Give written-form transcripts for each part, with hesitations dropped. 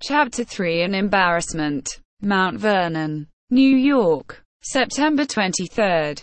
Chapter 3 An Embarrassment. Mount Vernon, New York, September 23,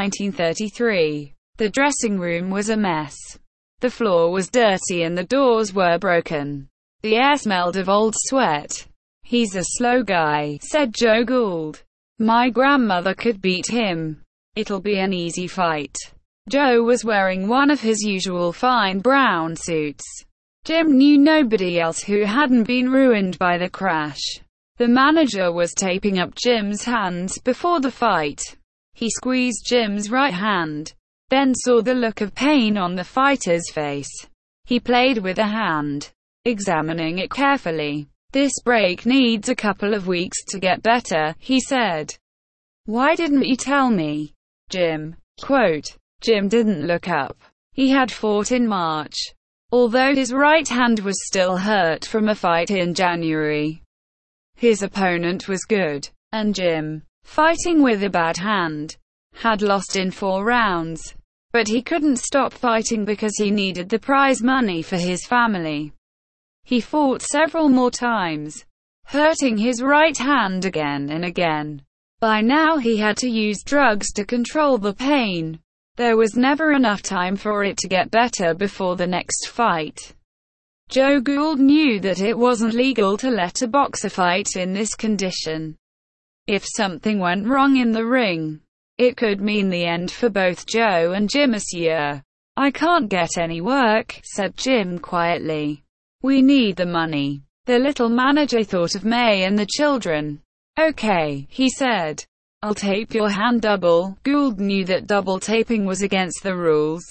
1933. The dressing room was a mess. The floor was dirty and the doors were broken. The air smelled of old sweat. "He's a slow guy," said Joe Gould. "My grandmother could beat him. It'll be an easy fight." Joe was wearing one of his usual fine brown suits. Jim knew nobody else who hadn't been ruined by the crash. The manager was taping up Jim's hands before the fight. He squeezed Jim's right hand, then saw the look of pain on the fighter's face. He played with a hand, examining it carefully. "This break needs a couple of weeks to get better," he said. "Why didn't you tell me, Jim?" Quote, Jim didn't look up. He had fought in March, although his right hand was still hurt from a fight in January. His opponent was good, and Jim, fighting with a bad hand, had lost in 4 rounds. But he couldn't stop fighting because he needed the prize money for his family. He fought several more times, hurting his right hand again and again. By now he had to use drugs to control the pain. There was never enough time for it to get better before the next fight. Joe Gould knew that it wasn't legal to let a boxer fight in this condition. If something went wrong in the ring, it could mean the end for both Joe and Jim. "Monsieur, I can't get any work," said Jim quietly. "We need the money." The little manager thought of May and the children. "Okay," he said. "I'll tape your hand double." Gould knew that double taping was against the rules.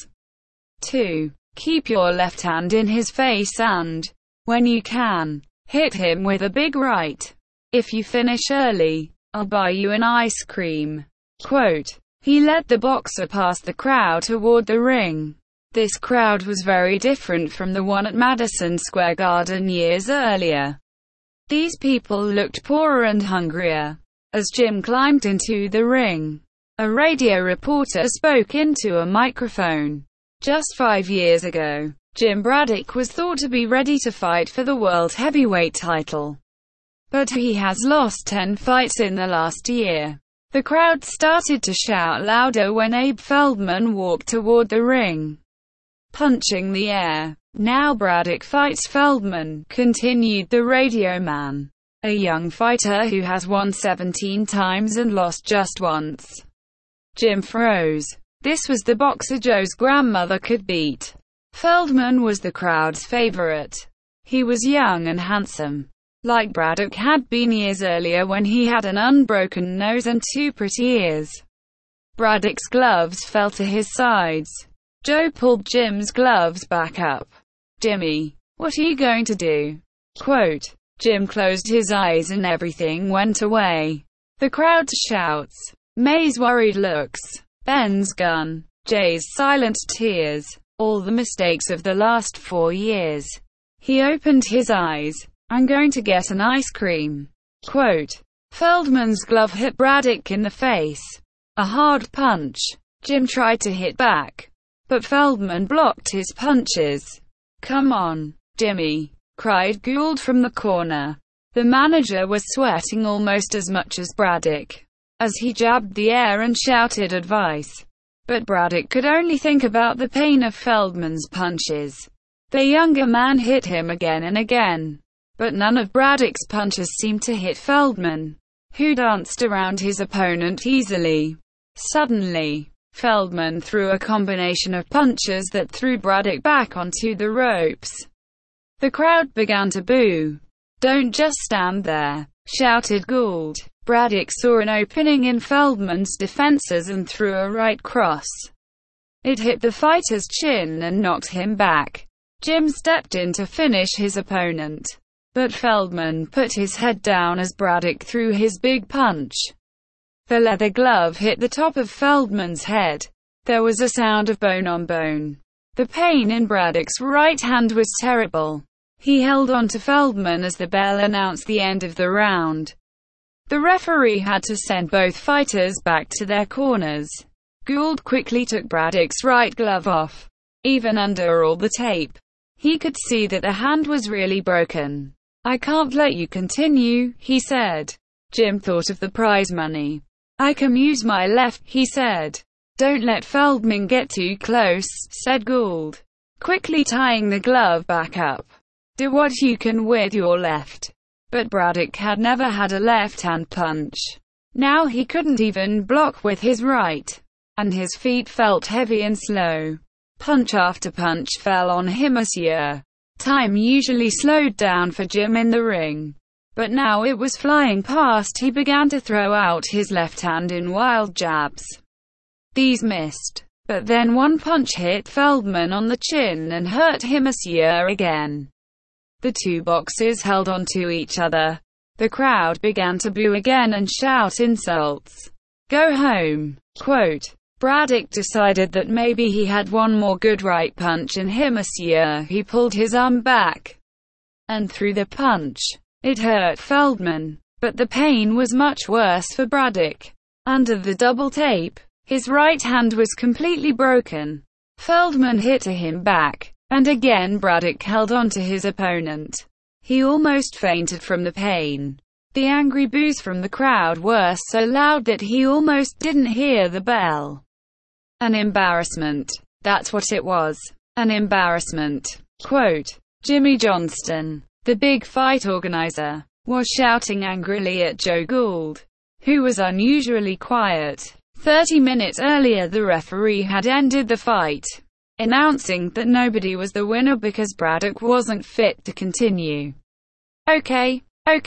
2. Keep your left hand in his face and, when you can, hit him with a big right. "If you finish early, I'll buy you an ice cream." Quote, he led the boxer past the crowd toward the ring. This crowd was very different from the one at Madison Square Garden years earlier. These people looked poorer and hungrier. As Jim climbed into the ring, a radio reporter spoke into a microphone. Just 5 years ago, Jim Braddock was thought to be ready to fight for the world heavyweight title. But he has lost 10 fights in the last year. The crowd started to shout louder when Abe Feldman walked toward the ring, punching the air. "Now Braddock fights Feldman," continued the radio man. "A young fighter who has won 17 times and lost just once." Jim froze. This was the boxer Joe's grandmother could beat. Feldman was the crowd's favorite. He was young and handsome, like Braddock had been years earlier when he had an unbroken nose and 2 pretty ears. Braddock's gloves fell to his sides. Joe pulled Jim's gloves back up. "Jimmy, what are you going to do?" Quote, Jim closed his eyes and everything went away. The crowd's shouts, May's worried looks, Ben's gun, Jay's silent tears, all the mistakes of the last 4 years. He opened his eyes. "I'm going to get an ice cream." Quote, Feldman's glove hit Braddock in the face. A hard punch. Jim tried to hit back, but Feldman blocked his punches. "Come on, Jimmy," cried Gould from the corner. The manager was sweating almost as much as Braddock, as he jabbed the air and shouted advice. But Braddock could only think about the pain of Feldman's punches. The younger man hit him again and again, but none of Braddock's punches seemed to hit Feldman, who danced around his opponent easily. Suddenly, Feldman threw a combination of punches that threw Braddock back onto the ropes. The crowd began to boo. "Don't just stand there," shouted Gould. Braddock saw an opening in Feldman's defenses and threw a right cross. It hit the fighter's chin and knocked him back. Jim stepped in to finish his opponent, but Feldman put his head down as Braddock threw his big punch. The leather glove hit the top of Feldman's head. There was a sound of bone on bone. The pain in Braddock's right hand was terrible. He held on to Feldman as the bell announced the end of the round. The referee had to send both fighters back to their corners. Gould quickly took Braddock's right glove off. Even under all the tape, he could see that the hand was really broken. "I can't let you continue," he said. Jim thought of the prize money. "I can use my left," he said. "Don't let Feldman get too close," said Gould, quickly tying the glove back up. "Do what you can with your left." But Braddock had never had a left-hand punch. Now he couldn't even block with his right, and his feet felt heavy and slow. Punch after punch fell on him as year. Time usually slowed down for Jim in the ring, but now it was flying past. He began to throw out his left hand in wild jabs. These missed, but then one punch hit Feldman on the chin and hurt him as year again. The two boxers held on to each other. The crowd began to boo again and shout insults. "Go home." Quote, Braddock decided that maybe he had one more good right punch in him as year. He pulled his arm back and threw the punch. It hurt Feldman, but the pain was much worse for Braddock. Under the double tape, his right hand was completely broken. Feldman hit him back, and again Braddock held on to his opponent. He almost fainted from the pain. The angry boos from the crowd were so loud that he almost didn't hear the bell. An embarrassment. That's what it was. An embarrassment. Quote, Jimmy Johnston, the big fight organizer, was shouting angrily at Joe Gould, who was unusually quiet. 30 minutes earlier the referee had ended the fight, announcing that nobody was the winner because Braddock wasn't fit to continue. Okay,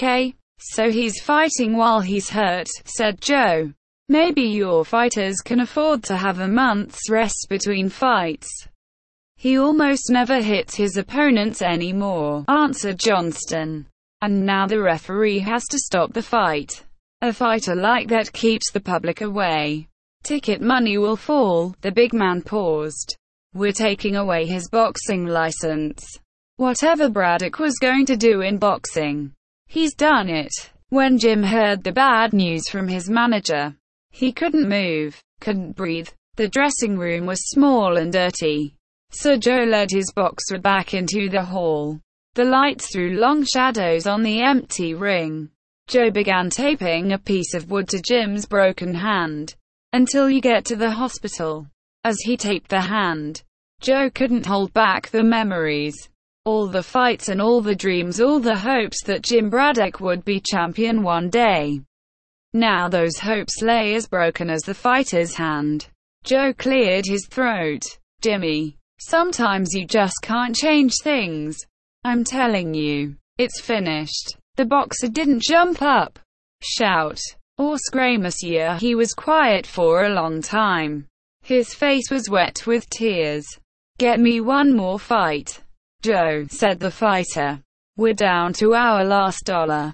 so he's fighting while he's hurt, said Joe. Maybe your fighters can afford to have a month's rest between fights. He almost never hits his opponents anymore, answered Johnston. And now the referee has to stop the fight. A fighter like that keeps the public away. Ticket money will fall. The big man paused. We're taking away his boxing license. Whatever Braddock was going to do in boxing, he's done it. When Jim heard the bad news from his manager, he couldn't move, couldn't breathe. The dressing room was small and dirty. So Joe led his boxer back into the hall. The lights threw long shadows on the empty ring. Joe began taping a piece of wood to Jim's broken hand. Until you get to the hospital. As he taped the hand, Joe couldn't hold back the memories. All the fights and all the dreams, all the hopes that Jim Braddock would be champion one day. Now those hopes lay as broken as the fighter's hand. Joe cleared his throat. Jimmy, sometimes you just can't change things. I'm telling you, it's finished. The boxer didn't jump up, shout, or scream as year. He was quiet for a long time. His face was wet with tears. Get me one more fight, Joe, said the fighter. We're down to our last dollar.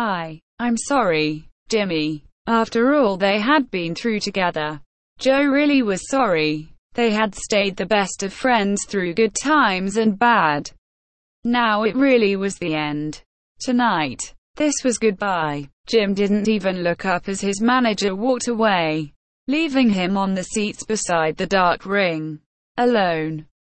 I'm sorry, Jimmy. After all they had been through together. Joe really was sorry. They had stayed the best of friends through good times and bad. Now it really was the end. Tonight. This was goodbye. Jim didn't even look up as his manager walked away, leaving him on the seats beside the dark ring, alone.